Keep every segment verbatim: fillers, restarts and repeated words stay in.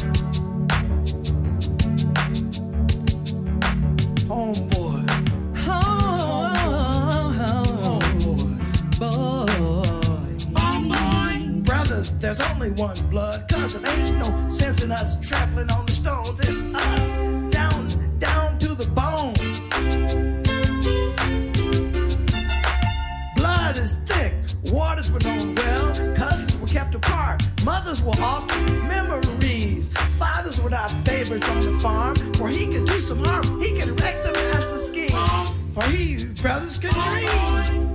Homeboy. Homeboy. Boy. Homeboy. Brothers, there's only one blood, cause it ain't no sense in us trampling on the stones. It's us, down, down to the bone. Blood is thick, waters were known well, cousins were kept apart, mothers were often memories. Fathers were not favorites on the farm, for he could do some harm, he could wreck the master scheme, for he, brothers, could dream.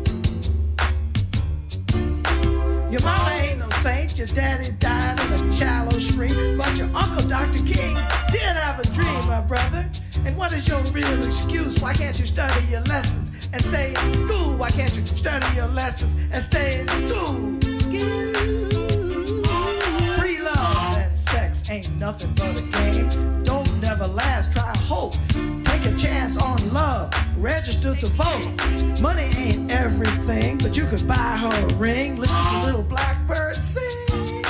Your mama ain't no saint, your daddy died in a shallow stream, but your uncle, Doctor King, did have a dream, my brother. And what is your real excuse? Why can't you study your lessons and stay in school? Why can't you study your lessons and stay in school? Free love and sex ain't nothing but a game. Don't never last, try hope. Take a chance on love, register to vote. Money ain't everything, but you could buy her a ring. Listen to little blackbird sing.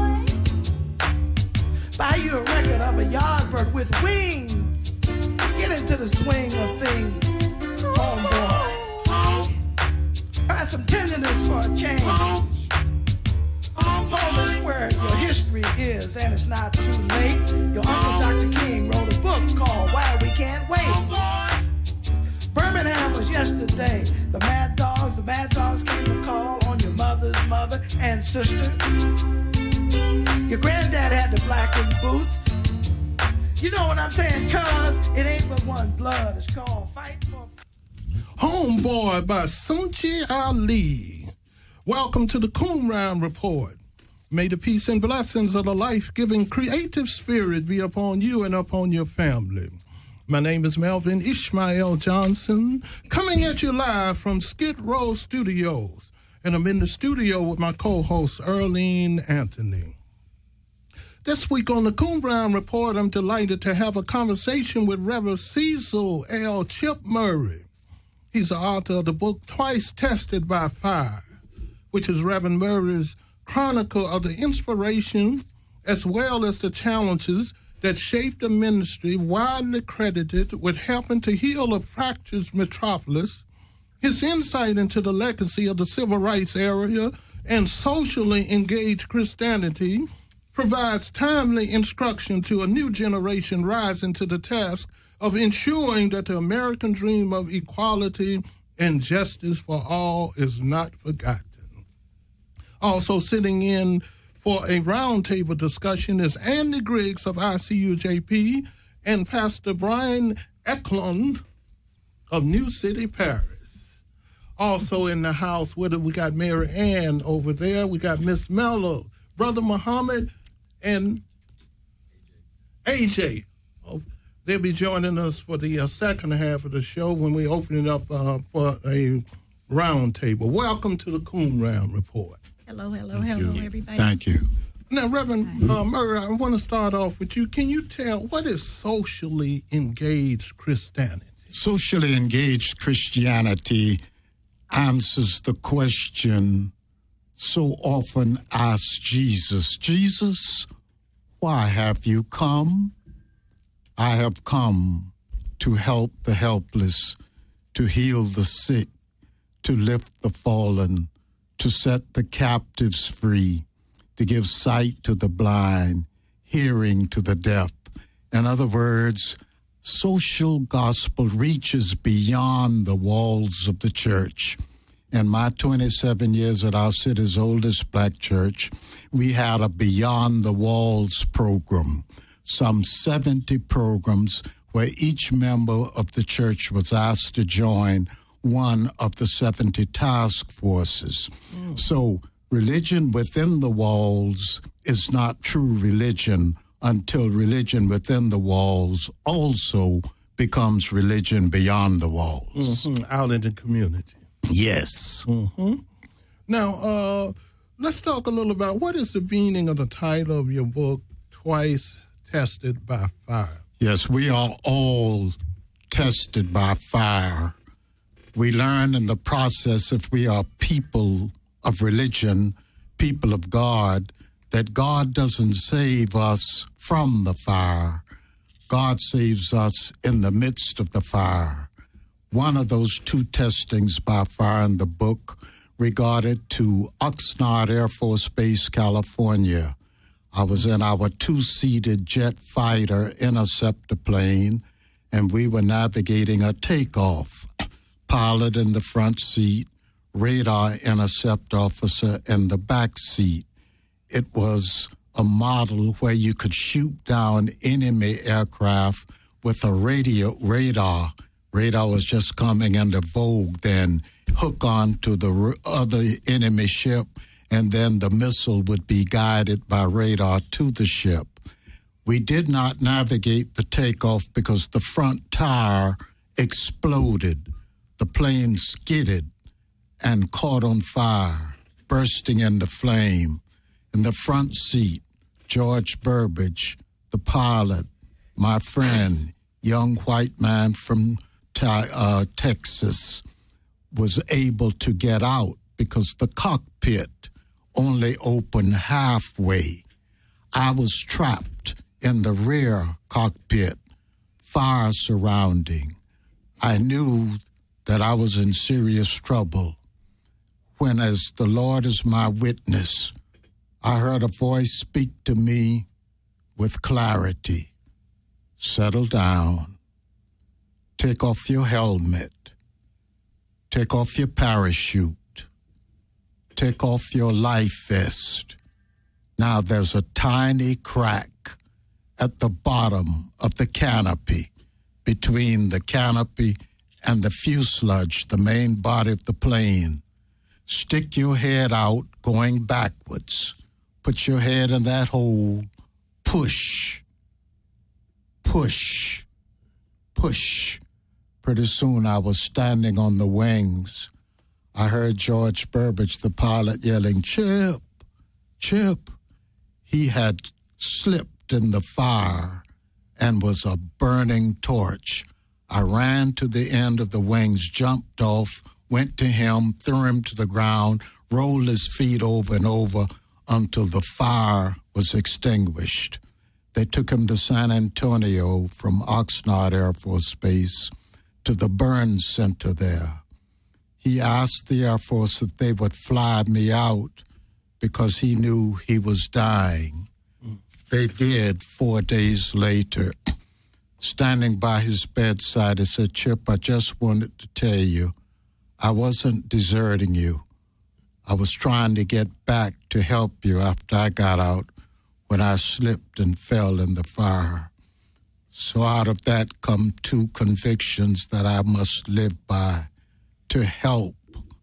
Buy you a record of a yardbird with wings. Get into the swing of things, homeboy. Find some tenderness for a change. Home is where your history is, and it's not too late. Your uncle Doctor King wrote a book called Why We Can't Wait. Birmingham was yesterday. The Mad Dogs, the Mad Dogs came to call on your mother's mother and sister. Your granddad had the blackened boots. You know what I'm saying, cuz it ain't but one blood. It's called Fight for... Homeboy by Sunchi Ali. Welcome to the Qumran Report. May the peace and blessings of the life-giving creative spirit be upon you and upon your family. My name is Melvin Ishmael Johnson, coming at you live from Skid Row Studios. And I'm in the studio with my co-host, Earlene Anthony. This week on the Qumran Report, I'm delighted to have a conversation with Reverend Cecil L. Chip Murray. He's the author of the book Twice Tested by Fire, which is Reverend Murray's chronicle of the inspiration as well as the challenges that shaped the ministry, widely credited with helping to heal a fractured metropolis, his insight into the legacy of the civil rights era and socially engaged Christianity provides timely instruction to a new generation rising to the task of ensuring that the American dream of equality and justice for all is not forgotten. Also sitting in for a roundtable discussion is Andy Griggs of I C U J P and Pastor Brian Eklund of New City Parish. Also in the house with it, we got Mary Ann over there. We got Miss Mello, Brother Muhammad, and A J. Oh, they'll be joining us for the uh, second half of the show when we open it up uh, for a roundtable. Welcome to the Qumran Report. Hello, hello, Thank hello, you. everybody. Thank you. Now, Reverend uh, Murray, I want to start off with you. Can you tell what is socially engaged Christianity? Socially engaged Christianity answers the question so often asked Jesus, Jesus, why have you come? I have come to help the helpless, to heal the sick, to lift the fallen, to set the captives free, to give sight to the blind, hearing to the deaf. In other words, social gospel reaches beyond the walls of the church. In my twenty-seven years at our city's oldest black church, we had a Beyond the Walls program, some seventy programs where each member of the church was asked to join one of the seventy task forces. Mm. So religion within the walls is not true religion until religion within the walls also becomes religion beyond the walls. Mm-hmm. Out in the community. Yes. Mm-hmm. Now, uh, let's talk a little about what is the meaning of the title of your book, Twice Tested by Fire. Yes, we are all tested by fire. We learn in the process, if we are people of religion, people of God, that God doesn't save us from the fire. God saves us in the midst of the fire. One of those two testings by fire in the book regarded to Oxnard Air Force Base, California. I was in our two-seated jet fighter interceptor plane, and we were navigating a takeoff. Pilot in the front seat, radar intercept officer in the back seat. It was a model where you could shoot down enemy aircraft with a radio radar. Radar was just coming into vogue then. Hook on to the other enemy ship, and then the missile would be guided by radar to the ship. We did not navigate the takeoff because the front tire exploded. The plane skidded and caught on fire, bursting into flame. In the front seat, George Burbridge, the pilot, my friend, young white man from uh, Texas, was able to get out because the cockpit only opened halfway. I was trapped in the rear cockpit, fire surrounding. I knew that I was in serious trouble when, as the Lord is my witness, I heard a voice speak to me with clarity. Settle down. Take off your helmet. Take off your parachute. Take off your life vest. Now there's a tiny crack at the bottom of the canopy, between the canopy and the fuselage, the main body of the plane. Stick your head out going backwards. Put your head in that hole. Push. Push. Push. Pretty soon I was standing on the wings. I heard George Burbridge, the pilot, yelling, "Chip, Chip." He had slipped in the fire and was a burning torch. I ran to the end of the wings, jumped off, went to him, threw him to the ground, rolled his feet over and over until the fire was extinguished. They took him to San Antonio from Oxnard Air Force Base to the burn center there. He asked the Air Force if they would fly me out because he knew he was dying. They did four days later. Standing by his bedside, he said, "Chip, I just wanted to tell you, I wasn't deserting you. I was trying to get back to help you after I got out when I slipped and fell in the fire." So out of that come two convictions that I must live by: to help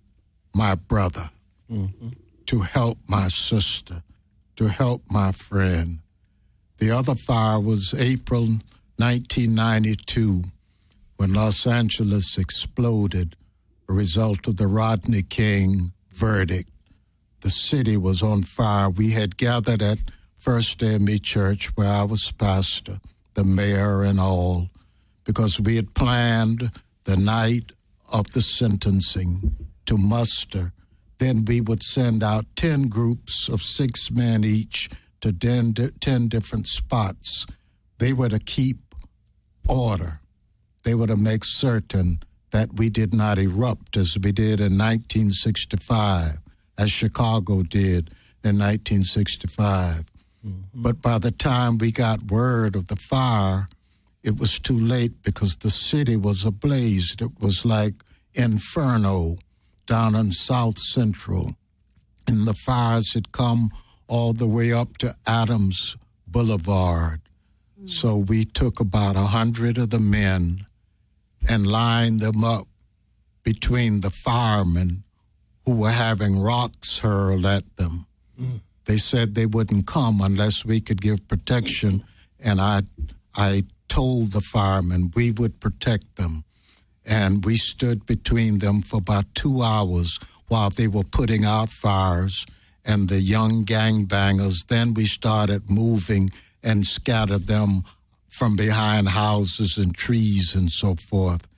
my brother, mm-hmm. to help my sister, to help my friend. The other fire was April nineteen ninety-two, when Los Angeles exploded, a result of the Rodney King verdict. The city was on fire. We had gathered at First A M E Church, where I was pastor, the mayor and all, because we had planned the night of the sentencing to muster. Then we would send out ten groups of six men each to ten, ten different spots. They were to keep order. They were to make certain that we did not erupt as we did in nineteen sixty-five, as Chicago did in nineteen sixty-five. Mm-hmm. But by the time we got word of the fire, it was too late because the city was ablaze. It was like inferno down in South Central. And the fires had come all the way up to Adams Boulevard. Mm-hmm. So we took about a hundred of the men and lined them up between the firemen who were having rocks hurled at them. Mm. They said they wouldn't come unless we could give protection, and I I told the firemen we would protect them. And we stood between them for about two hours while they were putting out fires and the young gangbangers. Then we started moving and scattered them from behind houses and trees and so forth.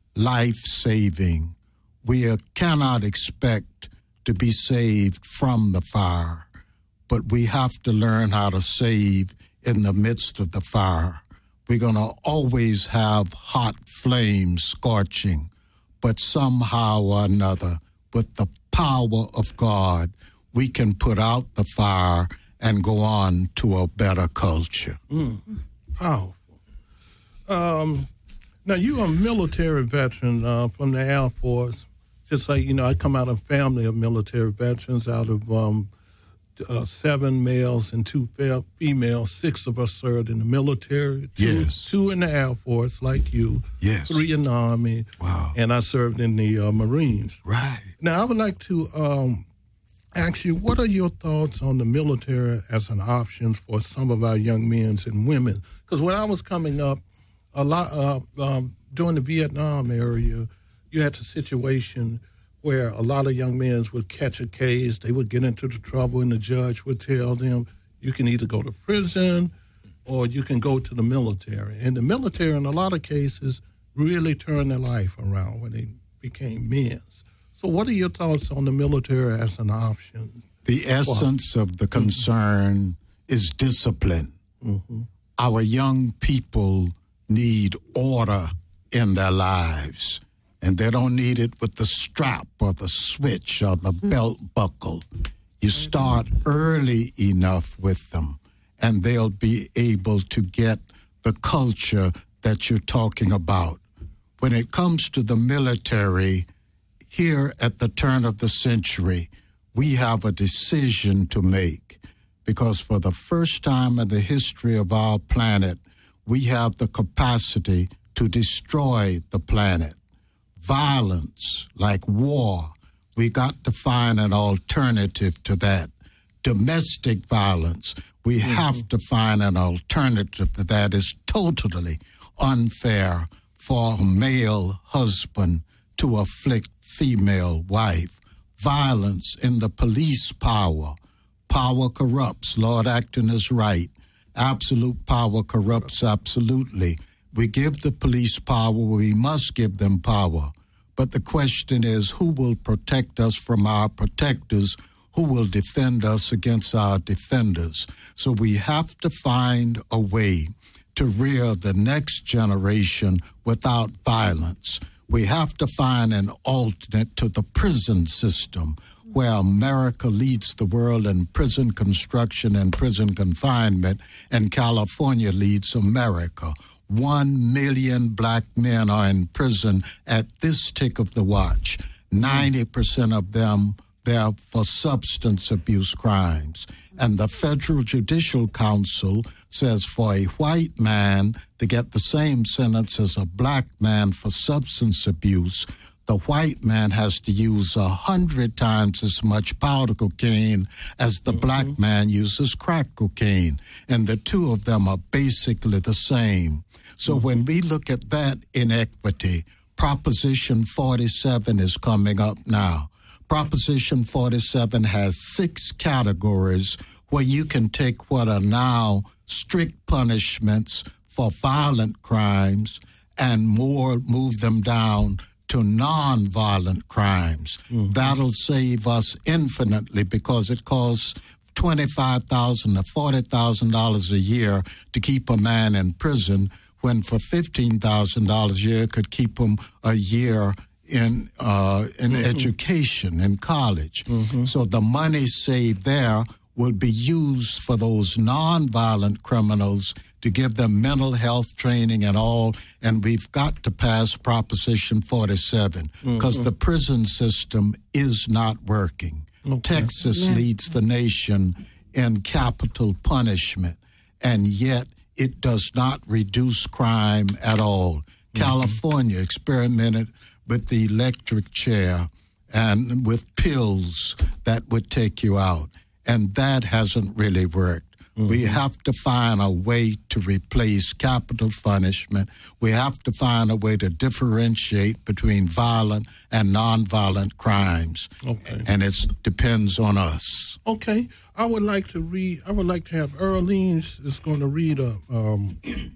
Life-saving. We uh, cannot expect to be saved from the fire. but we have to learn how to save in the midst of the fire. We're going to always have hot flames scorching, but somehow or another, with the power of God, we can put out the fire and go on to a better culture. Mm. Powerful. Um, now, you're a military veteran uh, from the Air Force. Just like, you know, I come out of a family of military veterans out of um, uh, seven males and two fe- females. Six of us served in the military. Two, yes. Two in the Air Force, like you. Yes. Three in the Army. Wow. And I served in the uh, Marines. Right. Now, I would like to um, ask you, what are your thoughts on the military as an option for some of our young men and women? Because when I was coming up, a lot uh, um, during the Vietnam era, you had a situation where a lot of young men would catch a case, they would get into the trouble, and the judge would tell them, you can either go to prison or you can go to the military. And the military, in a lot of cases, really turned their life around when they became men. So what are your thoughts on the military as an option? The essence of the concern mm-hmm. is discipline. Mm-hmm. Our young people need order in their lives, and they don't need it with the strap or the switch or the belt buckle. You start early enough with them, and they'll be able to get the culture that you're talking about. When it comes to the military, here at the turn of the century, we have a decision to make, because for the first time in the history of our planet, we have the capacity to destroy the planet. Violence, like war, we got to find an alternative to that. Domestic violence, we mm-hmm. have to find an alternative to that. Is totally unfair for a male husband to afflict female wife. Violence in the police power. Power corrupts. Lord Acton is right. Absolute power corrupts absolutely. We give the police power, we must give them power. But the question is, who will protect us from our protectors? Who will defend us against our defenders? So we have to find a way to rear the next generation without violence. We have to find an alternate to the prison system, where America leads the world in prison construction and prison confinement, and California leads America. One million black men are in prison at this tick of the watch. ninety percent of them there for substance abuse crimes. And the Federal Judicial Council says for a white man to get the same sentence as a black man for substance abuse, the white man has to use a hundred times as much powder cocaine as the mm-hmm. black man uses crack cocaine. And the two of them are basically the same. So mm-hmm. when we look at that inequity, Proposition forty-seven is coming up now. Proposition forty-seven has six categories where you can take what are now strict punishments for violent crimes and more, move them down to non-violent crimes. Mm-hmm. That'll save us infinitely, because it costs twenty-five thousand dollars to forty thousand dollars a year to keep a man in prison, when for fifteen thousand dollars a year it could keep him a year in uh, in mm-hmm. education, in college. Mm-hmm. So the money saved there will be used for those nonviolent criminals to give them mental health training and all, and we've got to pass Proposition forty-seven, because mm-hmm. the prison system is not working. Okay. Texas yeah. leads the nation in capital punishment, and yet it does not reduce crime at all. Mm-hmm. California experimented with the electric chair and with pills that would take you out, and that hasn't really worked. Mm-hmm. We have to find a way to replace capital punishment. We have to find a way to differentiate between violent and nonviolent crimes. Okay. And it depends on us. Okay. I would like to read, I would like to have Earlene is going to read a, um,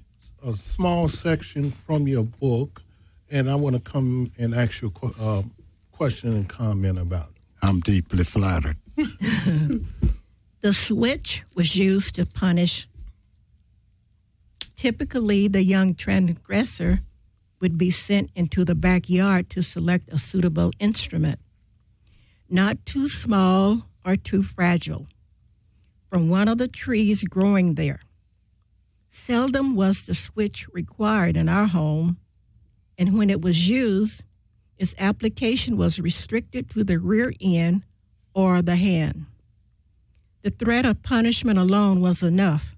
a small section from your book, and I want to come and ask you a uh, question and comment about it. I'm deeply flattered. The switch was used to punish. Typically, the young transgressor would be sent into the backyard to select a suitable instrument, not too small or too fragile, from one of the trees growing there. Seldom was the switch required in our home, and when it was used, its application was restricted to the rear end or the hand. The threat of punishment alone was enough.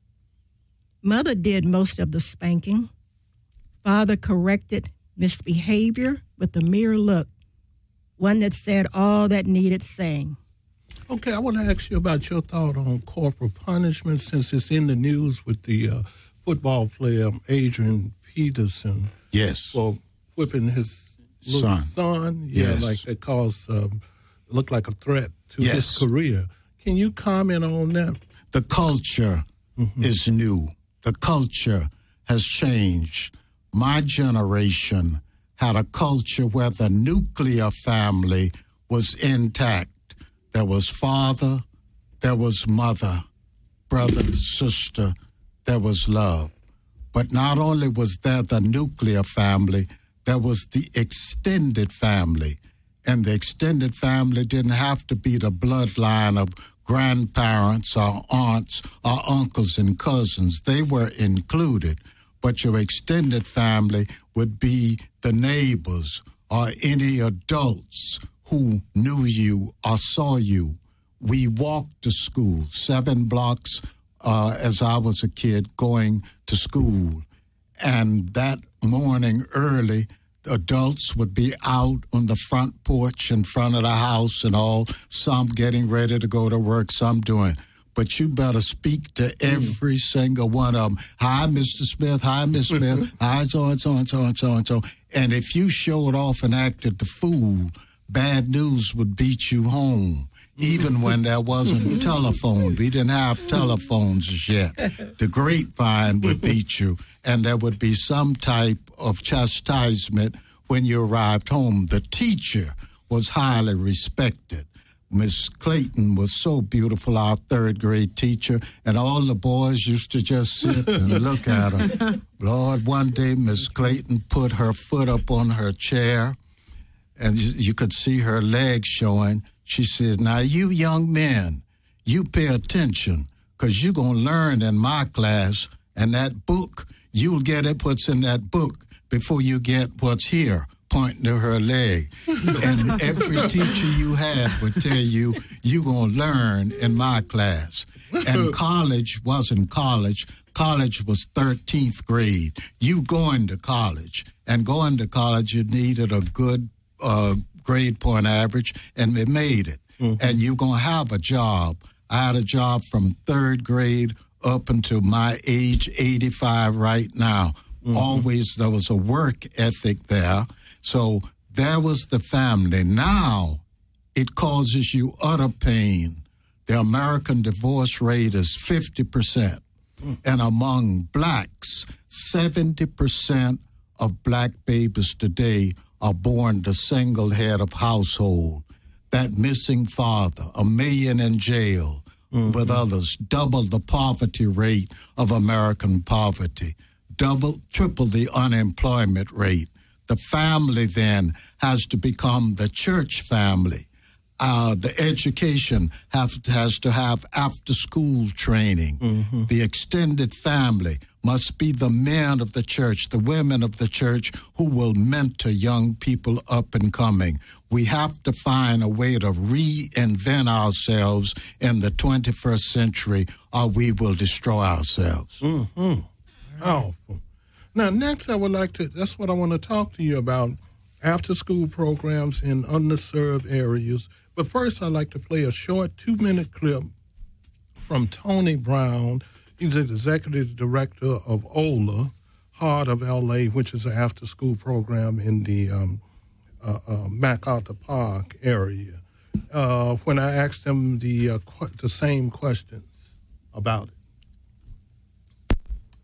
Mother did most of the spanking. Father corrected misbehavior with a mere look, one that said all that needed saying. Okay, I want to ask you about your thought on corporal punishment, since it's in the news with the uh, football player Adrian Peterson. Yes. For whipping his little son. son. Yeah, yes. like it caused, um, looked like a threat to yes. his career. Can you comment on that? The culture mm-hmm. is new. The culture has changed. My generation had a culture where the nuclear family was intact. There was father, there was mother, brother, sister, there was love. But not only was there the nuclear family, there was the extended family. And the extended family didn't have to be the bloodline of grandparents or aunts or uncles and cousins. They were included. But your extended family would be the neighbors or any adults who knew you or saw you. We walked to school, seven blocks uh, as I was a kid going to school. And that morning early, adults would be out on the front porch in front of the house and all, some getting ready to go to work, some doing. But you better speak to every single one of them. Hi, Mister Smith. Hi, Miss Smith. Hi, so and so and so and so and so. And if you showed off and acted the fool, bad news would beat you home, even when there wasn't telephone. We didn't have telephones as yet. The grapevine would beat you, and there would be some type of chastisement when you arrived home. The teacher was highly respected. Miss Clayton was so beautiful, our third grade teacher, and all the boys used to just sit and look at her. Lord, one day Miss Clayton put her foot up on her chair, and you could see her legs showing. She says, now you young men, you pay attention, because you're going to learn in my class, and that book, you'll get it what's in that book before you get what's here, pointing to her leg. And every teacher you had would tell you, you're going to learn in my class. And college wasn't college. College was thirteenth grade. You going to college. And going to college, you needed a good uh, grade point average, and they made it. Mm-hmm. And you're going to have a job. I had a job from third grade up until my age, eighty-five right now. Mm-hmm. Always there was a work ethic there. So there was the family. Now it causes you utter pain. The American divorce rate is fifty percent. Mm. And among blacks, seventy percent of black babies today are born to single head of household. That missing father, a million in jail, mm-hmm. with others, double the poverty rate of American poverty, double, triple the unemployment rate. The family then has to become the church family. Uh, the education have, has to have after-school training. Mm-hmm. The extended family must be the men of the church, the women of the church who will mentor young people up and coming. We have to find a way to reinvent ourselves in the twenty-first century, or we will destroy ourselves. Mm-hmm. Powerful. Now, next I would like to, that's what I want to talk to you about, after-school programs in underserved areas. But first, I'd like to play a short two-minute clip from Tony Brown. He's the executive director of O L A, Heart of L A, which is an after-school program in the um, uh, uh, MacArthur Park area. Uh, when I asked him the uh, qu- the same questions about it.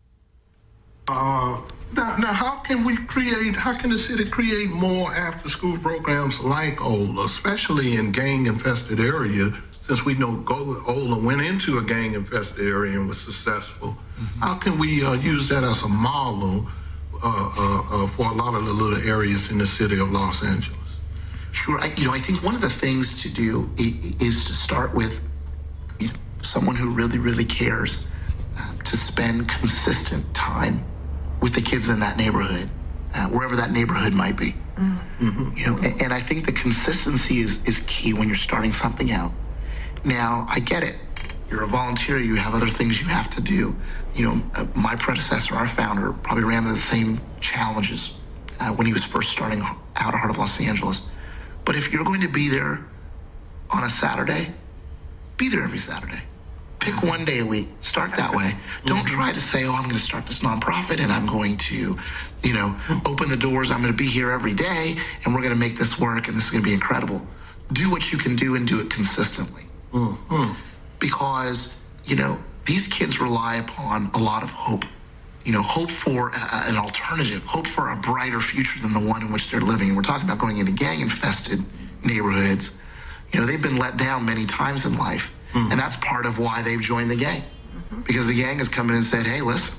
Uh, now, now, how can we create, how can the city create more after-school programs like O L A, especially in gang-infested areas since we know Ola went into a gang-infested area and was successful, mm-hmm. how can we uh, use that as a model uh, uh, uh, for a lot of the little areas in the city of Los Angeles? Sure. I, you know, I think one of the things to do is to start with, you know, someone who really, really cares, uh, to spend consistent time with the kids in that neighborhood, uh, wherever that neighborhood might be. Mm-hmm. You know, and, and I think the consistency is, is key when you're starting something out. Now, I get it. You're a volunteer. You have other things you have to do. You know, uh, my predecessor, our founder, probably ran into the same challenges uh, when he was first starting out at Heart of Los Angeles. But if you're going to be there on a Saturday, be there every Saturday. Pick one day a week. Start that way. Don't try to say, oh, I'm going to start this nonprofit and I'm going to, you know, open the doors. I'm going to be here every day and we're going to make this work and this is going to be incredible. Do what you can do and do it consistently. Mm-hmm. Because, you know, these kids rely upon a lot of hope. You know, hope for a, an alternative, hope for a brighter future than the one in which they're living. And we're talking about going into gang-infested neighborhoods. You know, they've been let down many times in life. Mm-hmm. And that's part of why they've joined the gang. Mm-hmm. Because the gang has come in and said, hey, listen,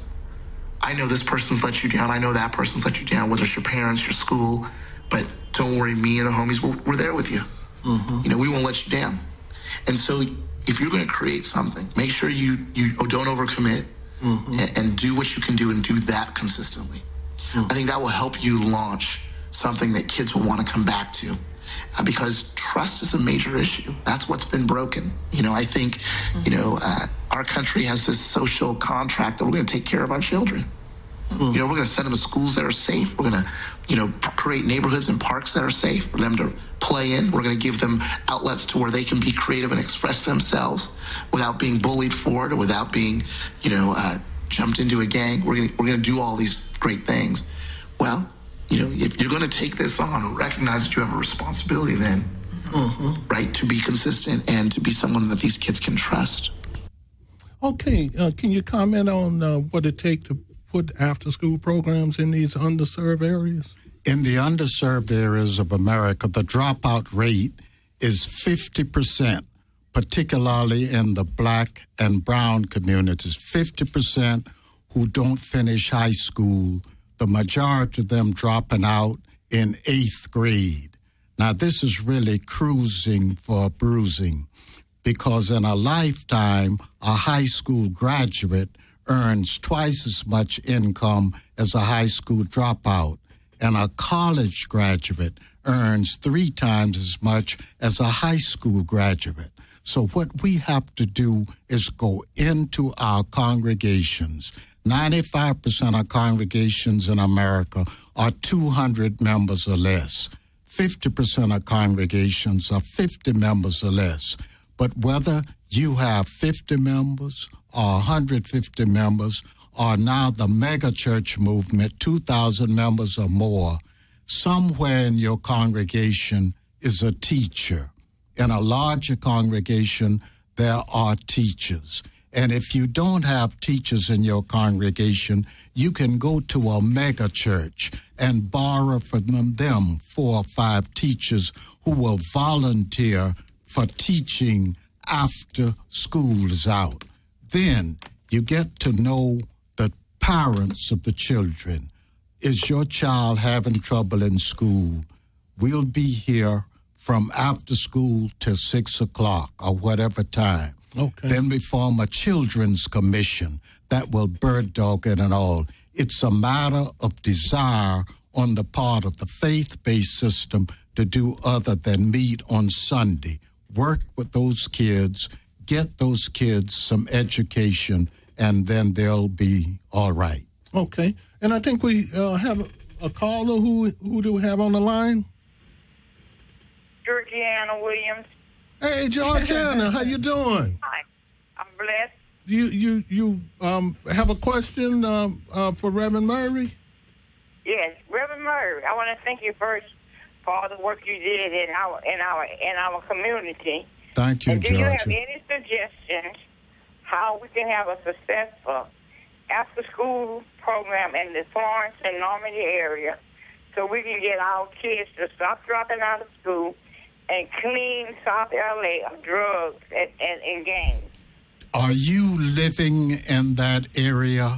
I know this person's let you down. I know that person's let you down, whether it's your parents, your school. But don't worry, me and the homies, we're, we're there with you. Mm-hmm. You know, we won't let you down. And so if you're going to create something, make sure you, you don't overcommit. Mm-hmm. and, and do what you can do and do that consistently. Mm-hmm. I think that will help you launch something that kids will want to come back to uh, because trust is a major issue. That's what's been broken. You know, I think, mm-hmm. you know, uh, our country has this social contract that we're going to take care of our children. Mm-hmm. You know, we're going to send them to schools that are safe. We're going to, you know, create neighborhoods and parks that are safe for them to play in. We're going to give them outlets to where they can be creative and express themselves without being bullied for it or without being, you know, uh, jumped into a gang. We're going to, we're going to do all these great things. Well, you know, if you're going to take this on, recognize that you have a responsibility then, mm-hmm. right, to be consistent and to be someone that these kids can trust. Okay, uh, can you comment on uh, what it takes to put after-school programs in these underserved areas? In the underserved areas of America, the dropout rate is fifty percent, particularly in the black and brown communities. fifty percent who don't finish high school, the majority of them dropping out in eighth grade. Now, this is really cruising for bruising because in a lifetime, a high school graduate earns twice as much income as a high school dropout, and a college graduate earns three times as much as a high school graduate. So what we have to do is go into our congregations. ninety-five percent of congregations in America are two hundred members or less. fifty percent of congregations are fifty members or less. But whether you have fifty members or one hundred fifty members or now the mega church movement, two thousand members or more, somewhere in your congregation is a teacher. In a larger congregation, there are teachers. And if you don't have teachers in your congregation, you can go to a mega church and borrow from them four or five teachers who will volunteer for teaching after school is out. Then you get to know the parents of the children. Is your child having trouble in school? We'll be here from after school till six o'clock or whatever time. Okay. Then we form a children's commission that will bird dog it and all. It's a matter of desire on the part of the faith-based system to do other than meet on Sunday. Work with those kids, get those kids some education, and then they'll be all right. Okay. And I think we uh, have a, a caller. Who who do we have on the line? Georgiana Williams. Hey, Georgiana, how you doing? Hi, I'm blessed. You you you um have a question um, uh, for Reverend Murray? Yes, Reverend Murray. I want to thank you first for all the work you did in our in our in our community. Thank you, and do Georgia. you have any suggestions how we can have a successful after-school program in the Florence and Normandy area, so we can get our kids to stop dropping out of school and clean South L A of drugs and, and, and gangs. Are you living in that area?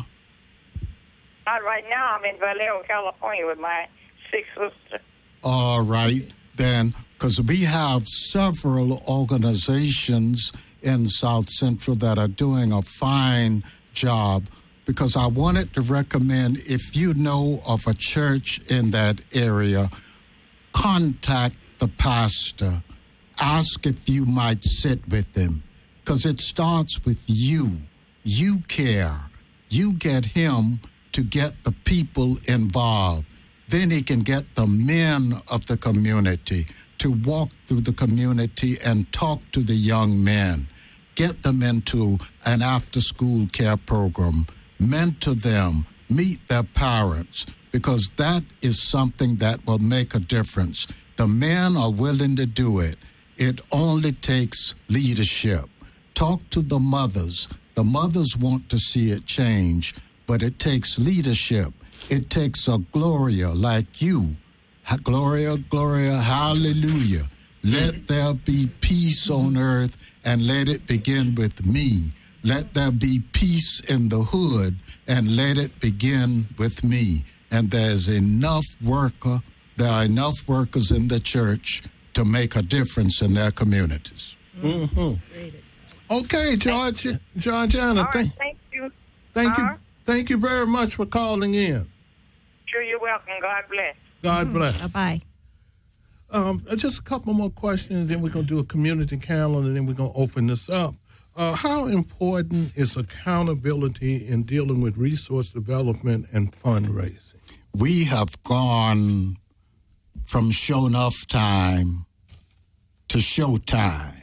Not right now. I'm in Vallejo, California with my six sisters. All right, then, because we have several organizations in South Central that are doing a fine job, because I wanted to recommend, if you know of a church in that area, contact the pastor. Ask if you might sit with him, because it starts with you. You care. You get him to get the people involved. Then he can get the men of the community to walk through the community and talk to the young men. Get them into an after-school care program. Mentor them. Meet their parents, because that is something that will make a difference. The men are willing to do it. It only takes leadership. Talk to the mothers. The mothers want to see it change, but it takes leadership. It takes a Gloria like you. Gloria, Gloria, hallelujah. Let there be peace on earth, and let it begin with me. Let there be peace in the hood, and let it begin with me. And there's enough worker, there are enough workers in the church to make a difference in their communities. Mm-hmm. Okay, George, Georgiana, All right, thank, thank you. thank Uh-huh. you, thank you very much for calling in. Sure, you're welcome. God bless. God bless. Bye-bye. Um, just a couple more questions, then we're going to do a community calendar, and then we're going to open this up. Uh, how important is accountability in dealing with resource development and fundraising? We have gone from show enough time to show time.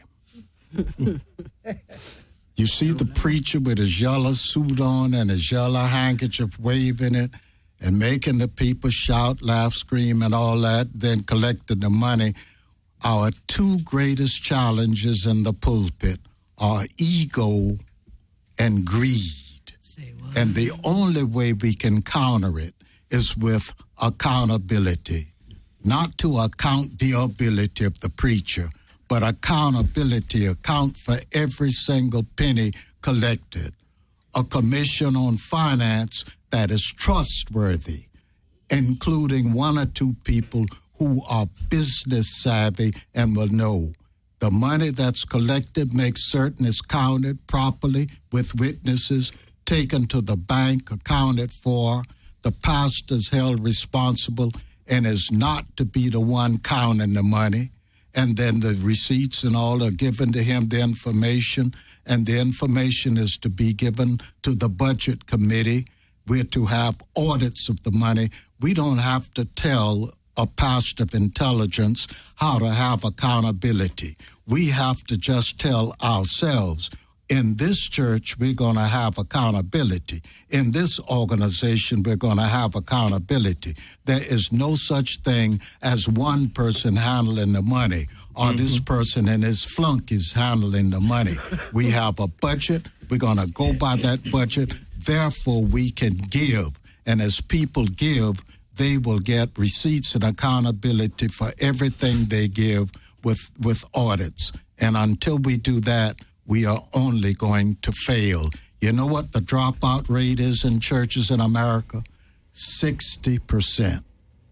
You see the preacher with his yellow suit on and his yellow handkerchief waving it and making the people shout, laugh, scream, and all that, then collecting the money. Our two greatest challenges in the pulpit are ego and greed. And the only way we can counter it is with accountability. Not to account the ability of the preacher, but accountability, account for every single penny collected. A commission on finance that is trustworthy, including one or two people who are business savvy and will know. The money that's collected, makes certain is counted properly with witnesses, taken to the bank, accounted for. The pastor's held responsible and is not to be the one counting the money. And then the receipts and all are given to him, the information, and the information is to be given to the budget committee. We're to have audits of the money. We don't have to tell a pastor of intelligence how to have accountability. We have to just tell ourselves, in this church, we're going to have accountability. In this organization, we're going to have accountability. There is no such thing as one person handling the money or mm-hmm. this person and his flunkies handling the money. We have a budget. We're going to go by that budget. Therefore, we can give. And as people give, they will get receipts and accountability for everything they give with, with audits. And until we do that, we are only going to fail. You know what the dropout rate is in churches in America? sixty percent.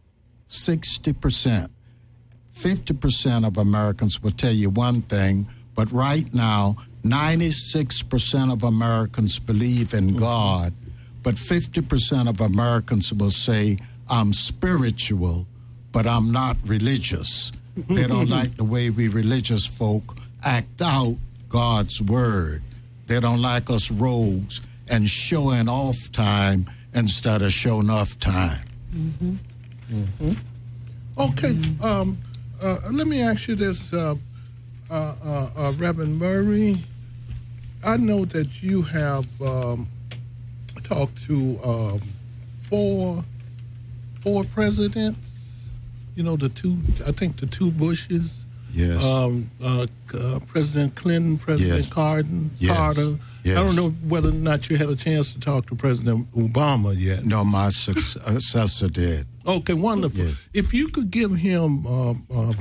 sixty percent. fifty percent of Americans will tell you one thing, but right now, ninety-six percent of Americans believe in God, but fifty percent of Americans will say, I'm spiritual, but I'm not religious. They don't like the way we religious folk act out God's word. They don't like us rogues and showing off time instead of showing off time. Mm-hmm. Mm-hmm. Okay, mm-hmm. um, uh, let me ask you this, uh, uh, uh, uh, Reverend Murray. I know that you have um, talked to um, four four presidents. You know, the two, I think the two Bushes. Yes. Um, uh, uh, President Clinton, President yes. Carden, yes. Carter. Yes. I don't know whether or not you had a chance to talk to President Obama yet. No, my successor did. Okay, wonderful. Yes. If you could give him uh, uh,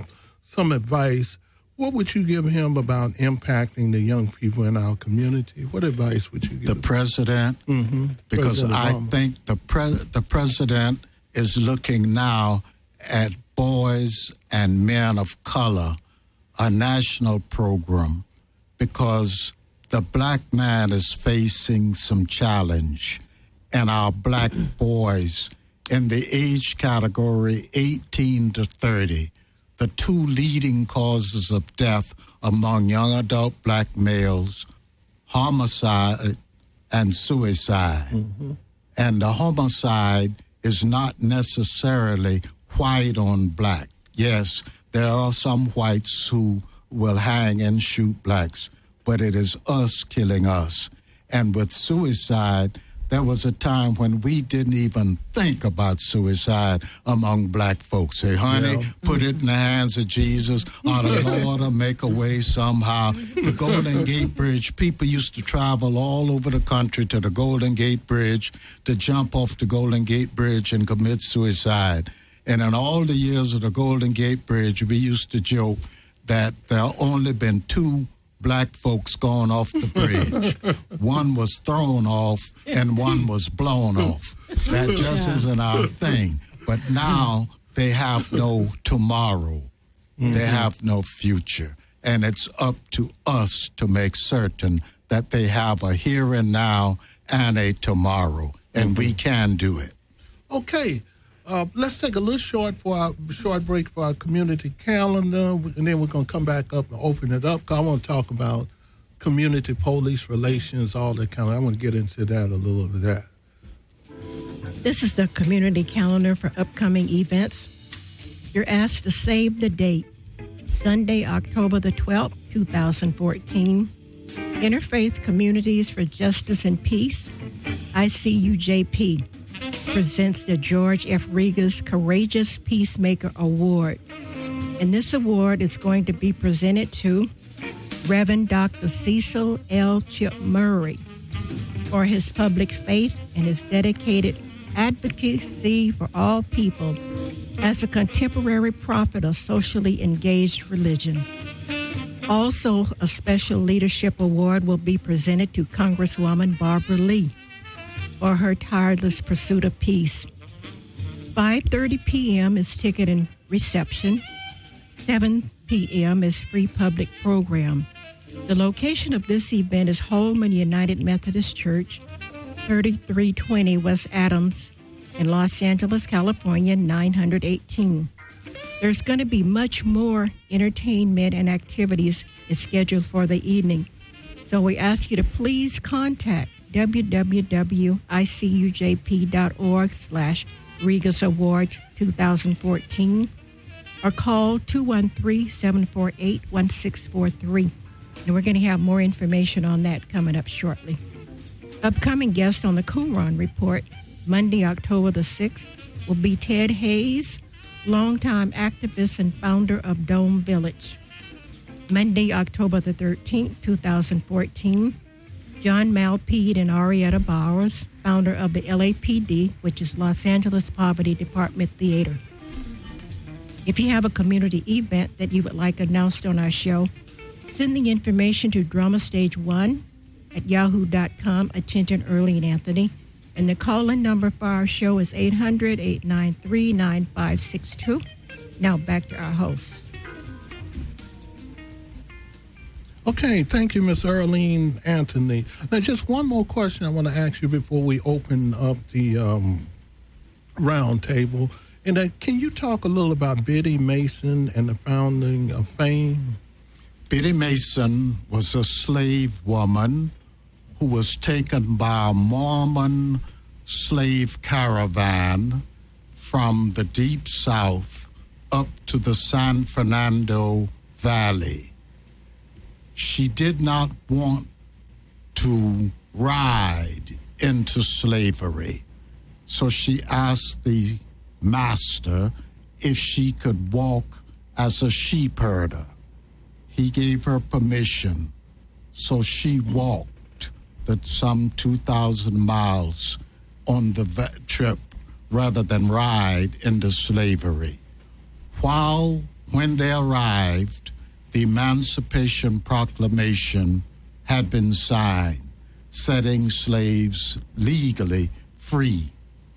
some advice, what would you give him about impacting the young people in our community? What advice would you give the him? president? Mm-hmm. Because President I Obama. think the pre- the president is looking now at boys and men of color, a national program, because the black man is facing some challenge, and our black boys in the age category eighteen to thirty, the two leading causes of death among young adult black males, homicide and suicide. Mm-hmm. And the homicide is not necessarily white on black. Yes, there are some whites who will hang and shoot blacks, but it is us killing us. And with suicide, there was a time when we didn't even think about suicide among black folks. Say, honey, yeah. put it in the hands of Jesus, or the Lord will make a way somehow. The Golden Gate Bridge, people used to travel all over the country to the Golden Gate Bridge to jump off the Golden Gate Bridge and commit suicide. And in all the years of the Golden Gate Bridge, we used to joke that there only been two black folks going off the bridge. One was thrown off and one was blown off. That just yeah. isn't our thing. But now they have no tomorrow. Mm-hmm. They have no future. And it's up to us to make certain that they have a here and now and a tomorrow. And mm-hmm. we can do it. Okay. Uh, let's take a little short for our short break for our community calendar, and then we're going to come back up and open it up. Cause I want to talk about community police relations, all that kind of. I want to get into that a little of that. This is the community calendar for upcoming events. You're asked to save the date. Sunday, October the twelfth, twenty fourteen. Interfaith Communities for Justice and Peace, I C U J P. presents the George F. Regas Courageous Peacemaker Award. And this award is going to be presented to Reverend Doctor Cecil L. Chip Murray for his public faith and his dedicated advocacy for all people as a contemporary prophet of socially engaged religion. Also, a special leadership award will be presented to Congresswoman Barbara Lee for her tireless pursuit of peace. five thirty p.m. is ticket and reception. seven p.m. is free public program. The location of this event is Holman United Methodist Church, thirty-three twenty West Adams in Los Angeles, California, nine hundred eighteen. There's going to be much more entertainment and activities is scheduled for the evening. So we ask you to please contact www.icujp.org slash Regas Award twenty fourteen or call two one three, seven four eight, one six four three. And we're going to have more information on that coming up shortly. Upcoming guests on the Qumran Report, Monday, October the sixth, will be Ted Hayes, longtime activist and founder of Dome Village. Monday, October the thirteenth, twenty fourteen, John Malpede and Arietta Bowers, founder of the L A P D, which is Los Angeles Poverty Department Theater. If you have a community event that you would like announced on our show, send the information to drama stage one at yahoo dot com. Attention, Early and Anthony. And the call-in number for our show is eight hundred, eight nine three, nine five six two. Now back to our host. Okay, thank you, Miss Earlene Anthony. Now, just one more question I want to ask you before we open up the um, round table. And uh, can you talk a little about Biddy Mason and the founding of FAME? Biddy Mason was a slave woman who was taken by a Mormon slave caravan from the Deep South up to the San Fernando Valley. She did not want to ride into slavery, so she asked the master if she could walk as a sheep herder. He gave her permission, so she walked the some two thousand miles on the v- trip rather than ride into slavery. While when they arrived, the Emancipation Proclamation had been signed, setting slaves legally free.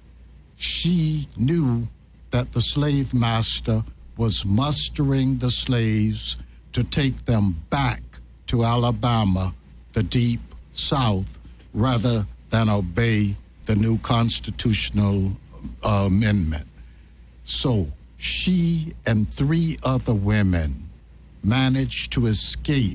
She knew that the slave master was mustering the slaves to take them back to Alabama, the deep South, rather than obey the new constitutional uh, amendment. So she and three other women managed to escape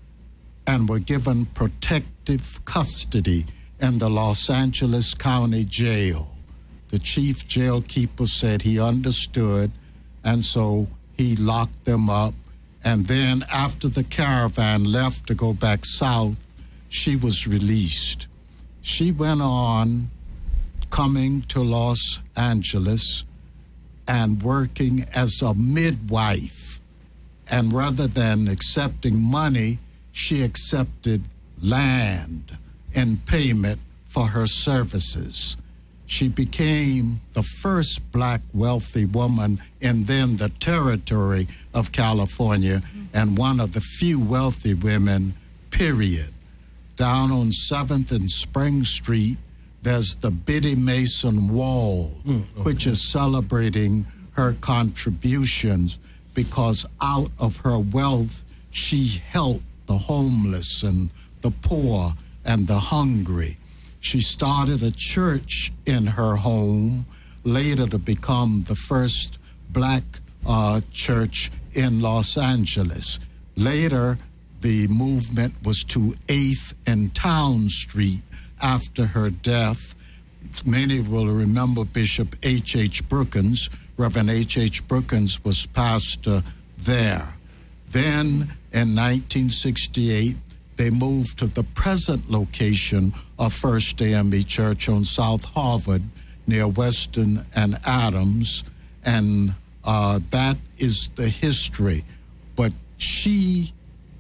and were given protective custody in the Los Angeles County Jail. The chief jailkeeper said he understood, and so he locked them up. And then after the caravan left to go back south, she was released. She went on coming to Los Angeles and working as a midwife. And rather than accepting money, she accepted land in payment for her services. She became the first black wealthy woman in then the territory of California, and one of the few wealthy women, period. Down on seventh and Spring Street, there's the Biddy Mason Wall, mm, okay. which is celebrating her contributions, because out of her wealth, she helped the homeless and the poor and the hungry. She started a church in her home, later to become the first black uh, church in Los Angeles. Later, the movement was to eighth and Town Street after her death. Many will remember Bishop H H. Brookins. Reverend H H. Brookins was pastor there. Then, in nineteen sixty-eight, they moved to the present location of First A M E Church on South Harvard, near Western and Adams, and uh, that is the history. But she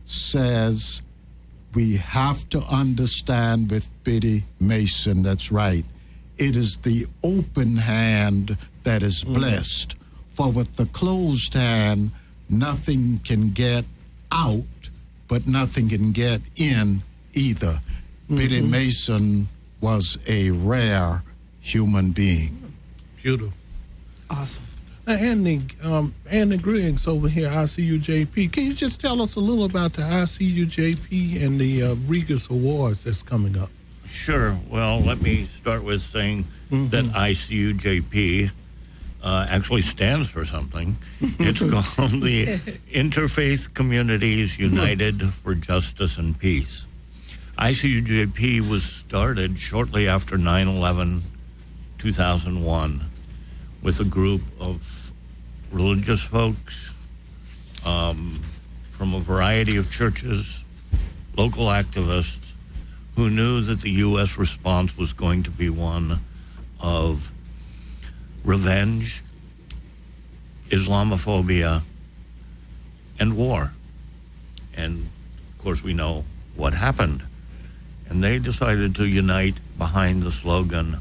says we have to understand with Biddy Mason, that's right, it is the open hand that is blessed. Mm-hmm. For with the closed hand, nothing can get out, but nothing can get in either. Mm-hmm. Biddy Mason was a rare human being. Beautiful. Awesome. Now, Andy, um, Andy Griggs over here, I C U J P. Can you just tell us a little about the I C U J P and the uh, Regas Awards that's coming up? Sure. Well, let me start with saying mm-hmm. that I C U J P uh, actually stands for something. It's called the Interfaith Communities United for Justice and Peace. I C U J P was started shortly after nine eleven, two thousand one, with a group of religious folks um, from a variety of churches, local activists, who knew that the U S response was going to be one of revenge, Islamophobia, and war. And, of course, we know what happened. And they decided to unite behind the slogan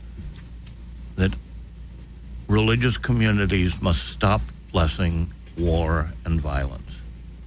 that religious communities must stop blessing war and violence.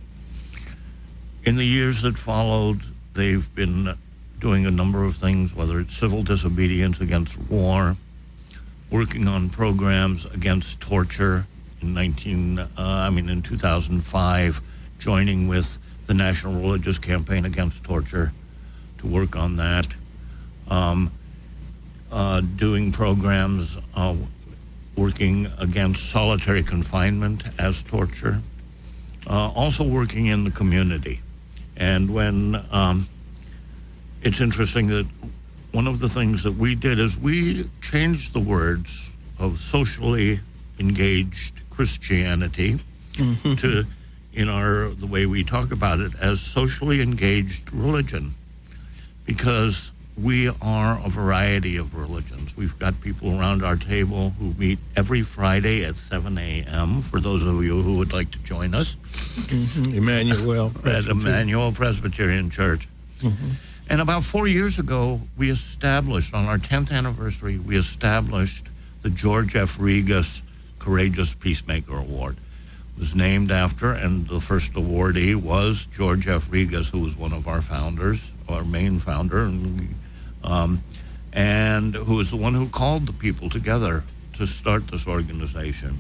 In the years that followed, they've been doing a number of things, whether it's civil disobedience against war, working on programs against torture in nineteen, uh, I mean in two thousand five, joining with the National Religious Campaign Against Torture to work on that, um, uh, doing programs uh, working against solitary confinement as torture, uh, also working in the community. And when um, it's interesting that one of the things that we did is we changed the words of socially engaged Christianity mm-hmm. to, in our the way we talk about it, as socially engaged religion, because we are a variety of religions. We've got people around our table who meet every Friday at seven a.m. for those of you who would like to join us. Mm-hmm. Emmanuel at Emmanuel Presbyterian Church. Mm-hmm. And about four years ago, we established, on our tenth anniversary, we established the George F. Regas Courageous Peacemaker Award, was named after, and the first awardee was George F. Regas, who was one of our founders, our main founder, and, um, and who was the one who called the people together to start this organization.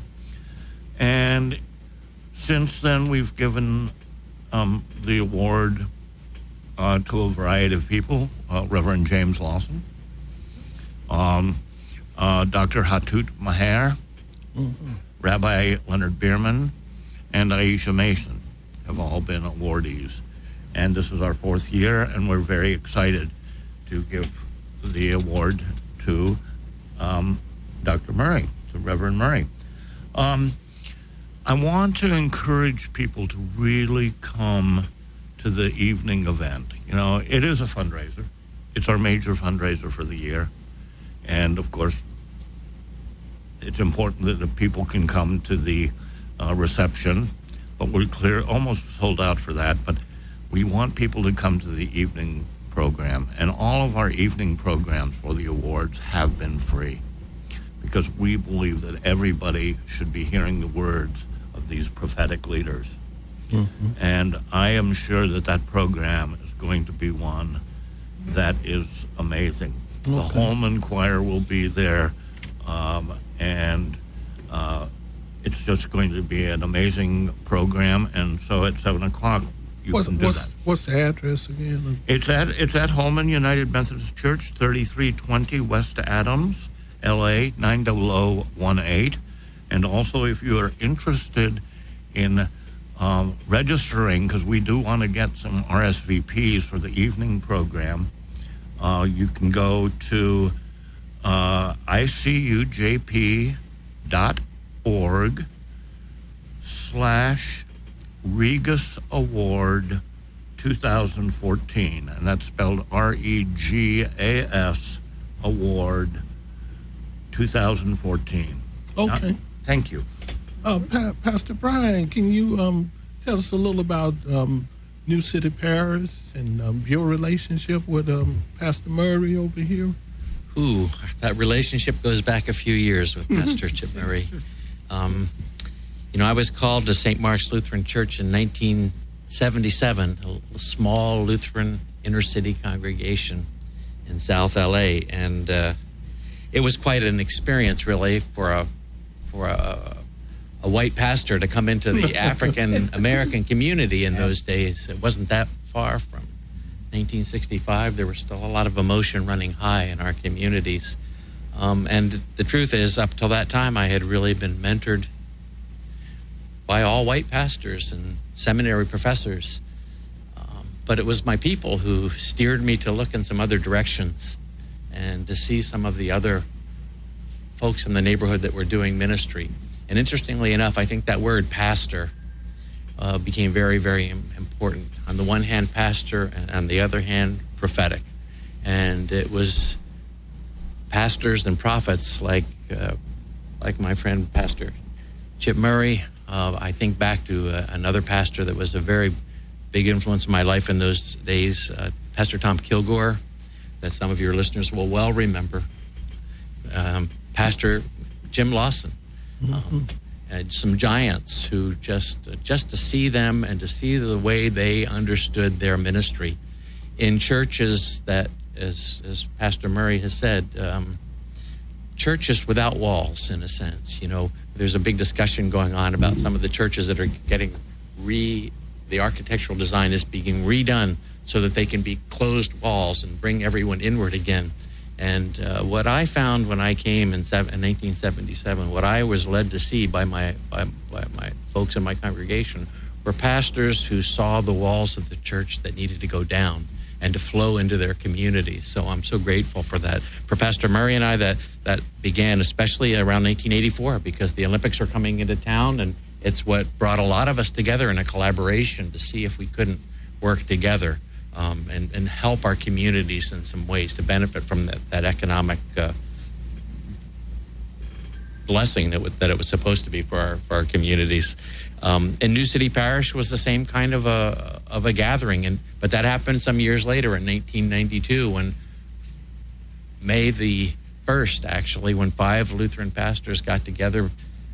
And since then, we've given um, the award uh, to a variety of people, uh, Reverend James Lawson, um, uh, Doctor Hatut Maher, mm-hmm. Rabbi Leonard Bierman, and Aisha Mason have all been awardees. And this is our fourth year, and we're very excited to give the award to um, Doctor Murray, to Reverend Murray. Um, I want to encourage people to really come to the evening event. You know, it is a fundraiser. It's our major fundraiser for the year. And, of course, it's important that the people can come to the uh, reception, but we're clear, almost sold out for that. But we want people to come to the evening program, and all of our evening programs for the awards have been free because we believe that everybody should be hearing the words of these prophetic leaders. Mm-hmm. And I am sure that that program is going to be one that is amazing. Okay. The Holman Choir will be there, um, and uh, it's just going to be an amazing program. And so at seven o'clock, you what's, can do what's, that. What's the address again? It's at it's at Holman United Methodist Church, thirty-three twenty West Adams, L A nine zero zero one eight. And also, if you are interested in um, registering, because we do want to get some R S V Ps for the evening program, uh, you can go to uh, I C U J P dot org slash Regas Award twenty fourteen, and that's spelled R E G A S Award twenty fourteen. Okay. Now, thank you. Uh, pa- Pastor Brian, can you um, tell us a little about um, New City Parish and um, your relationship with um, Pastor Murray over here? Ooh, that relationship goes back a few years with Pastor Chip Murray. Um, you know, I was called to Saint Mark's Lutheran Church in nineteen seventy-seven, a small Lutheran inner-city congregation in South L A, and uh, it was quite an experience, really, for a for a, a white pastor to come into the African American community in those days. It wasn't that far from nineteen sixty-five. There was still a lot of emotion running high in our communities. Um, and the truth is, up till that time, I had really been mentored by all white pastors and seminary professors. Um, but it was my people who steered me to look in some other directions and to see some of the other folks in the neighborhood that were doing ministry. And interestingly enough, I think that word pastor uh, became very, very important. On the one hand, pastor, and on the other hand, prophetic. And it was pastors and prophets like uh, like my friend Pastor Chip Murray. Uh, I think back to uh, another pastor that was a very big influence in my life in those days, uh, Pastor Tom Kilgore, that some of your listeners will well remember. Um, Pastor Jim Lawson, um, mm-hmm. and some giants who just just to see them and to see the way they understood their ministry in churches that, as as Pastor Murray has said, um, churches without walls, in a sense. You know, there's a big discussion going on about some of the churches that are getting re, the architectural design is being redone so that they can be closed walls and bring everyone inward again. And uh, what I found when I came in, seven, in nineteen seventy-seven, what I was led to see by my, by, by my folks in my congregation were pastors who saw the walls of the church that needed to go down and to flow into their communities. So I'm so grateful for that. For Pastor Murray and I, that, that began especially around nineteen eighty-four, because the Olympics are coming into town, and it's what brought a lot of us together in a collaboration to see if we couldn't work together um, and, and help our communities in some ways to benefit from that, that economic uh, blessing that, w- that it was supposed to be for our, for our communities. Um, and New City Parish was the same kind of a of a gathering, and but that happened some years later in nineteen ninety-two, when May the first, actually, when five Lutheran pastors got together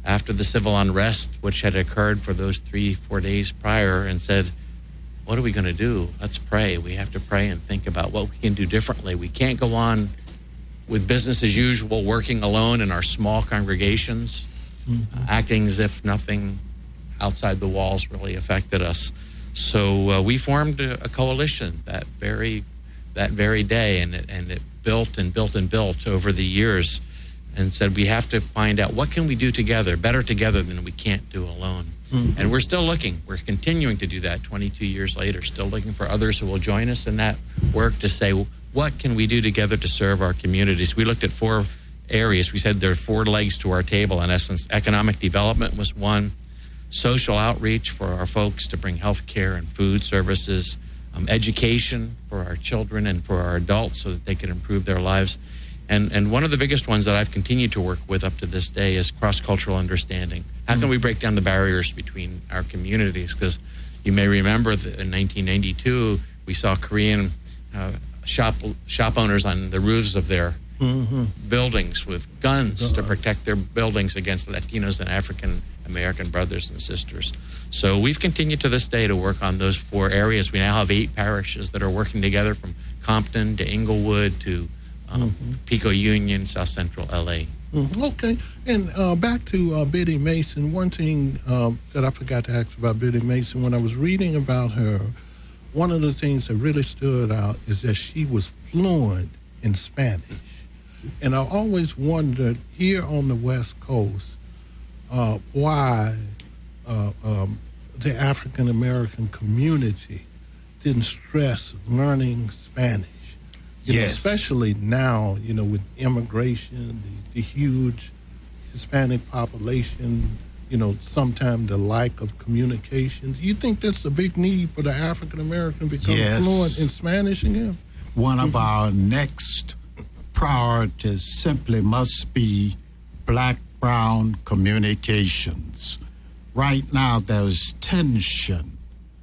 after the civil unrest, which had occurred for those three, four days prior, and said, what are we going to do? Let's pray. We have to pray and think about what we can do differently. We can't go on with business as usual, working alone in our small congregations, mm-hmm. uh, acting as if nothing outside the walls really affected us. So uh, we formed a, a coalition that very that very day, and it, and it built and built and built over the years, and said we have to find out what can we do together, better together than we can't do alone. Mm-hmm. And we're still looking. We're continuing to do that twenty-two years later, still looking for others who will join us in that work to say, what can we do together to serve our communities? We looked at four areas. We said there are four legs to our table, in essence. Economic development was one, social outreach for our folks to bring health care and food services, um, education for our children and for our adults so that they can improve their lives. And and one of the biggest ones that I've continued to work with up to this day is cross-cultural understanding. How can we break down the barriers between our communities? Because you may remember that in nineteen ninety-two, we saw Korean uh, shop shop owners on the roofs of their mm-hmm. buildings with guns Uh-oh. to protect their buildings against Latinos and African American brothers and sisters. So we've continued to this day to work on those four areas. We now have eight parishes that are working together, from Compton to Inglewood to um, mm-hmm. Pico Union, South Central L A. Mm-hmm. Okay. And uh, back to uh, Biddy Mason, one thing uh, that I forgot to ask about Biddy Mason, when I was reading about her, one of the things that really stood out is that she was fluent in Spanish. And I always wondered, here on the West Coast, uh, why uh, um, the African-American community didn't stress learning Spanish. You yes. know, especially now, you know, with immigration, the, the huge Hispanic population, you know, sometimes the lack of communication. Do you think that's a big need for the African-American to become yes. fluent in Spanish again? One of our next priorities simply must be black-brown communications. Right now, there's tension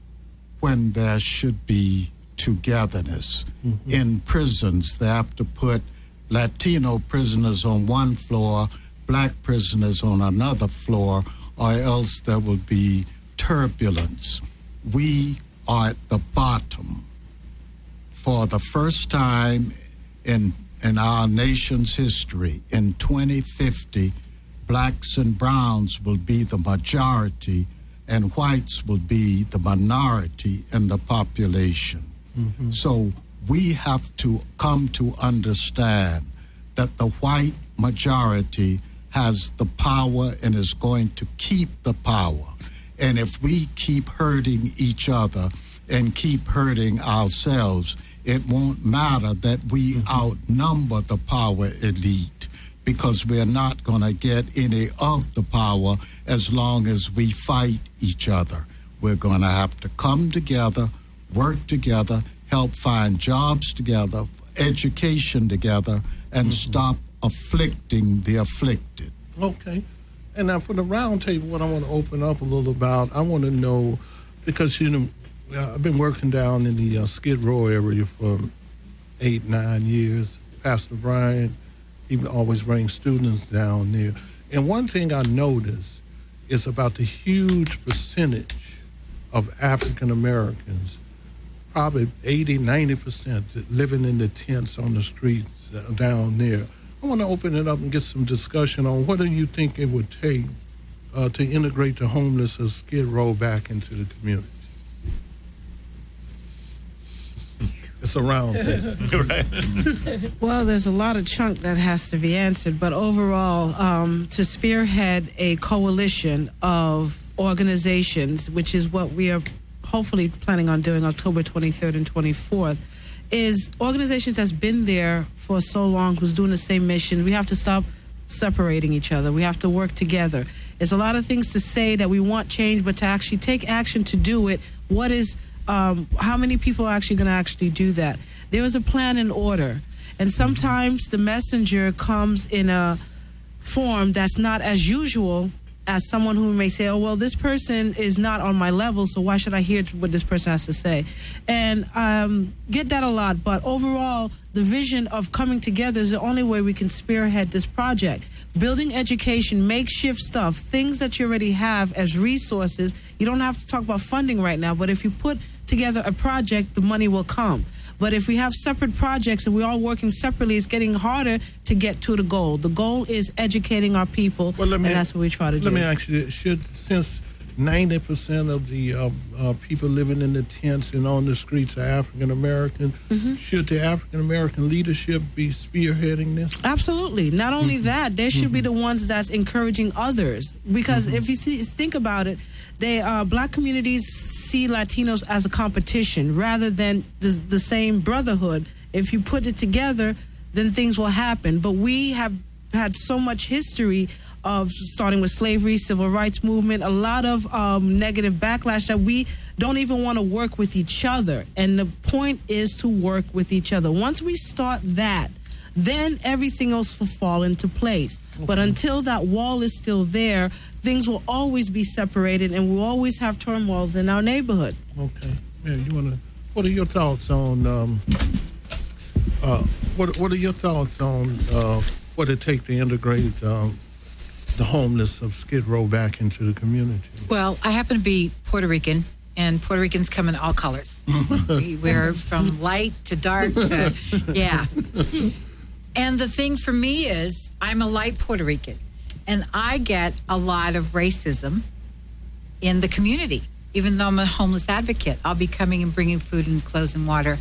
when there should be togetherness. Mm-hmm. In prisons, they have to put Latino prisoners on one floor, black prisoners on another floor, or else there will be turbulence. We are at the bottom. For the first time in in our nation's history, in twenty fifty, blacks and browns will be the majority and whites will be the minority in the population. Mm-hmm. So we have to come to understand that the white majority has the power and is going to keep the power. And if we keep hurting each other and keep hurting ourselves, it won't matter that we mm-hmm. outnumber the power elite, because we're not going to get any of the power as long as we fight each other. We're going to have to come together, work together, help find jobs together, education together, and mm-hmm. stop afflicting the afflicted. Okay. And now for the round table, what I want to open up a little about, I want to know, because, you know, I've been working down in the uh, Skid Row area for eight, nine years. Pastor Brian, he always brings students down there. And one thing I noticed is about the huge percentage of African Americans, probably eighty, ninety percent, living in the tents on the streets uh, down there. I want to open it up and get some discussion on what do you think it would take uh, to integrate the homeless of Skid Row back into the community? It's a round table. Right. Well, there's a lot of chunk that has to be answered, but overall, um, to spearhead a coalition of organizations, which is what we are hopefully planning on doing October twenty-third and twenty-fourth, is organizations that's been there for so long, who's doing the same mission. We have to stop separating each other. We have to work together. There's a lot of things to say that we want change, but to actually take action to do it, what is Um, how many people are actually going to actually do that? There is a plan in order. And sometimes the messenger comes in a form that's not as usual as someone who may say, oh, well, this person is not on my level, so why should I hear what this person has to say? And um, get that a lot. But overall, the vision of coming together is the only way we can spearhead this project. Building education, makeshift stuff, things that you already have as resources. You don't have to talk about funding right now, but if you put together a project, the money will come. But if we have separate projects and we're all working separately, it's getting harder to get to the goal. The goal is educating our people, well, let me, and that's what we try to let do. Let me ask you, should, since ninety percent of the uh, uh, people living in the tents and on the streets are African American, mm-hmm. should the African American leadership be spearheading this? Absolutely. Not only mm-hmm. that, they should mm-hmm. be the ones that's encouraging others. Because mm-hmm. if you th- think about it, They uh, black communities see Latinos as a competition rather than the, the same brotherhood. If you put it together, then things will happen. But we have had so much history of starting with slavery, civil rights movement, a lot of um, negative backlash that we don't even want to work with each other. And the point is to work with each other. Once we start that, then everything else will fall into place. Okay. But until that wall is still there, things will always be separated, and we'll always have turmoils in our neighborhood. Okay. Yeah, you want to? What are your thoughts on? Um, uh, what What are your thoughts on uh, what it takes to integrate um, the homeless of Skid Row back into the community? Well, I happen to be Puerto Rican, and Puerto Ricans come in all colors. we, we're from light to dark to yeah. And the thing for me is, I'm a light Puerto Rican, and I get a lot of racism in the community. Even though I'm a homeless advocate, I'll be coming and bringing food and clothes and water.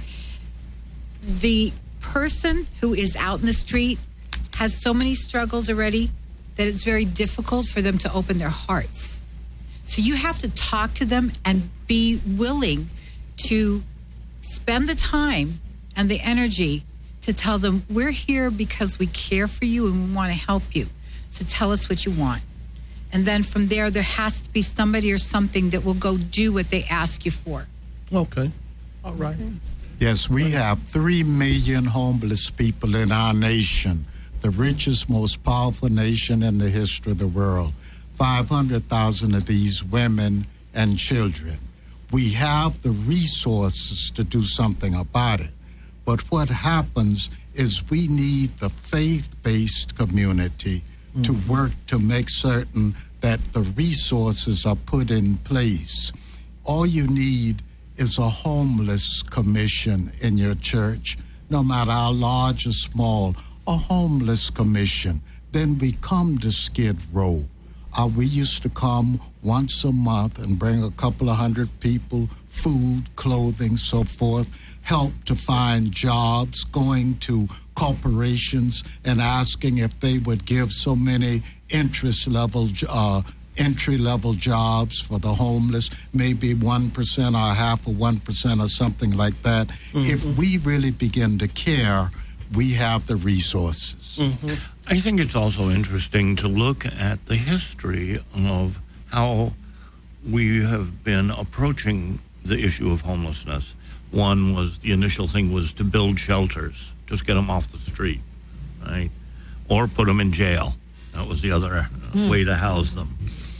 The person who is out in the street has so many struggles already that it's very difficult for them to open their hearts. So you have to talk to them and be willing to spend the time and the energy to tell them, we're here because we care for you and we want to help you. So tell us what you want. And then from there, there has to be somebody or something that will go do what they ask you for. Okay. All right. Okay. Yes, we have three million homeless people in our nation, the richest, most powerful nation in the history of the world. five hundred thousand of these women and children. We have the resources to do something about it. But what happens is we need the faith-based community mm-hmm. to work to make certain that the resources are put in place. All you need is a homeless commission in your church, no matter how large or small, a homeless commission. Then we come to Skid Row. Uh, we used to come once a month and bring a couple of hundred people food, clothing, so forth, help to find jobs, going to corporations and asking if they would give so many interest level, uh, entry-level jobs for the homeless, maybe one percent or half of one percent or something like that. Mm-hmm. If we really begin to care, we have the resources. Mm-hmm. I think it's also interesting to look at the history of how we have been approaching the issue of homelessness. One was, the initial thing was to build shelters, just get them off the street, right? Or put them in jail. That was the other mm. way to house them.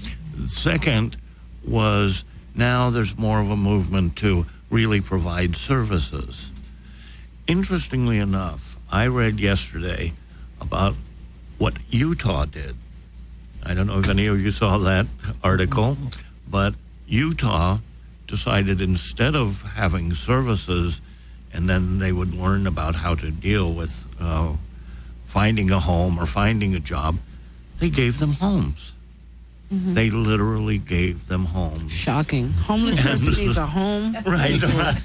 Second was, now there's more of a movement to really provide services. Interestingly enough, I read yesterday about what Utah did. I don't know if any of you saw that article, but Utah decided instead of having services and then they would learn about how to deal with uh, finding a home or finding a job, they gave them homes. Mm-hmm. They literally gave them homes. Shocking. Homeless person needs a home. Right, right.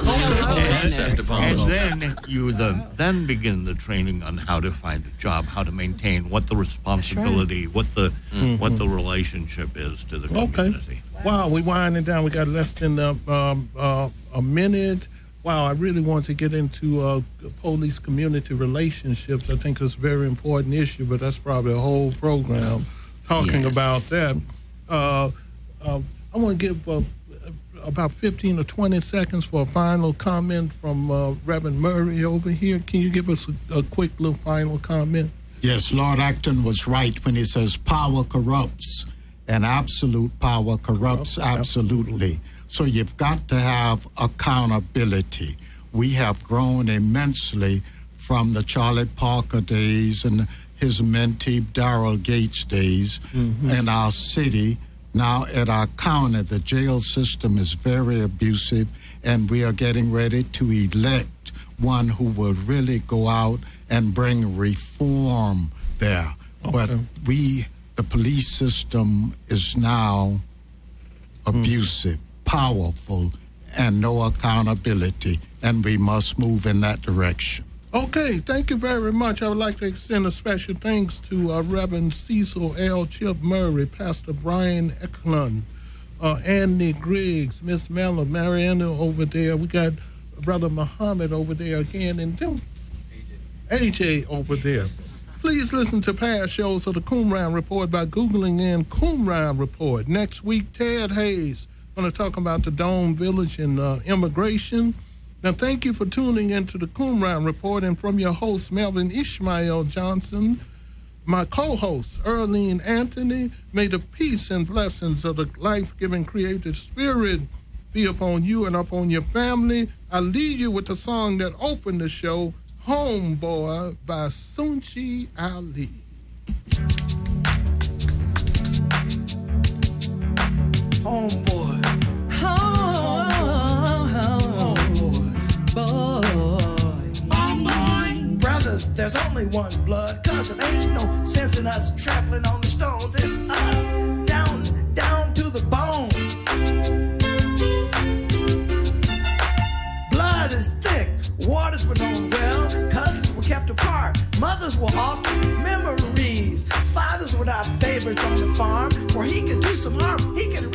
and, and then you the, then begin the training on how to find a job, how to maintain, what the responsibility, right. what the mm-hmm. what the relationship is to the community. Okay. Wow, we're winding down. We got less than uh, um, uh, a minute. Wow, I really want to get into uh, police community relationships. I think it's a very important issue, but that's probably a whole program. Talking yes. about that, uh, uh, I want to give uh, about fifteen or twenty seconds for a final comment from uh, Reverend Murray over here. Can you give us a, a quick little final comment? Yes, Lord Acton was right when he says power corrupts and absolute power corrupts absolutely. So you've got to have accountability. We have grown immensely from the Charlie Parker days and his mentee Daryl Gates days mm-hmm. in our city. Now at our county, the jail system is very abusive, and we are getting ready to elect one who will really go out and bring reform there. Okay. But we, the police system is now abusive, mm. powerful, and no accountability, and we must move in that direction. Okay, thank you very much. I would like to extend a special thanks to uh, Reverend Cecil L. Chip Murray, Pastor Brian Eklund, uh, Andy Griggs, Miss Mella, Mariana over there. We got Brother Muhammad over there again, and then A J over there. Please listen to past shows of the Qumran Report by Googling in Qumran Report. Next week, Ted Hayes going to talk about the Dome Village and uh, immigration. Now, thank you for tuning into the Qumran Report, and from your host, Melvin Ishmael Johnson, my co-host, Earlene Anthony, may the peace and blessings of the life-giving creative spirit be upon you and upon your family. I leave you with the song that opened the show, Homeboy by Sunchi Ali. Homeboy. There's only one blood, cause it ain't no sense in us trampling on the stones. It's us, down, down to the bone. Blood is thick, waters were known well, cousins were kept apart, mothers were off memories. Fathers were not favorites on the farm, for he could do some harm, he could